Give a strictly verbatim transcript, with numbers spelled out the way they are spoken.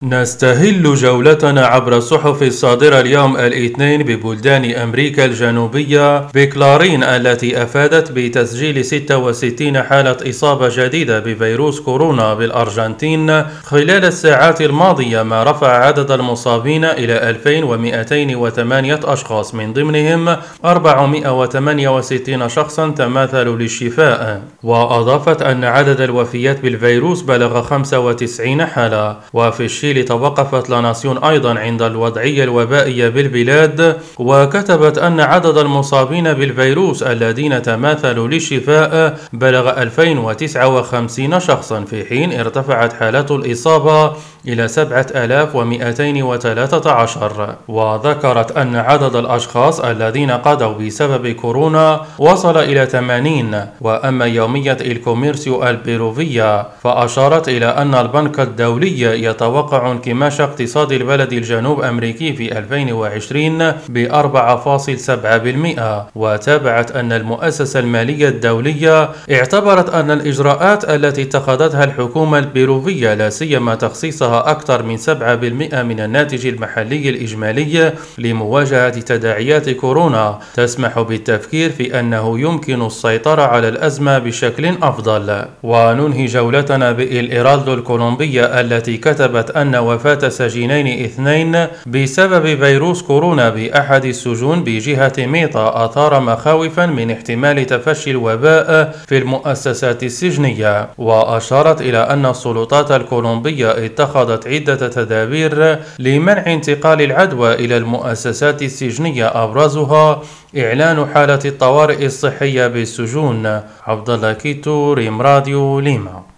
نستهل جولتنا عبر الصحف الصادرة اليوم الاثنين ببلدان أمريكا الجنوبية بكلارين التي أفادت بتسجيل ستة وستين حالة إصابة جديدة بفيروس كورونا بالأرجنتين خلال الساعات الماضية، ما رفع عدد المصابين إلى ألفين ومئتين وثمانية أشخاص، من ضمنهم أربعمئة وثمانية وستين شخصا تماثلوا للشفاء. وأضافت أن عدد الوفيات بالفيروس بلغ خمسة وتسعين حالة. وفي الشيل توقفت لاناسيون أيضا عند الوضعية الوبائية بالبلاد، وكتبت أن عدد المصابين بالفيروس الذين تماثلوا للشفاء بلغ ألفين وتسعة وخمسين شخصا، في حين ارتفعت حالات الإصابة إلى سبعة آلاف ومئتين وثلاثة عشر. وذكرت أن عدد الأشخاص الذين قضوا بسبب كورونا وصل إلى ثمانين. وأما يومية الكوميرسيو البيروفية فأشارت إلى أن البنك الدولي يتوقع انكماش اقتصاد البلد الجنوب أمريكي في ألفين وعشرين ب أربعة فاصلة سبعة بالمئة. وتابعت أن المؤسسة المالية الدولية اعتبرت أن الإجراءات التي اتخذتها الحكومة البيروفية، لا سيما تخصيصها أكثر من سبعة بالمئة من الناتج المحلي الإجمالي لمواجهة تداعيات كورونا، تسمح بالتفكير في أنه يمكن السيطرة على الأزمة بشكل أفضل. وننهي جولتنا بالإيرالدو الكولومبية التي كتبت أن وفاة سجينين اثنين بسبب فيروس كورونا بأحد السجون بجهة ميطا أثار مخاوفا من احتمال تفشي الوباء في المؤسسات السجنية. وأشارت إلى أن السلطات الكولومبية اتخذت عدة تدابير لمنع انتقال العدوى إلى المؤسسات السجنية، أبرزها إعلان حالة الطوارئ الصحية بالسجون. عبد الله كيتو، ريم راديو، ليما.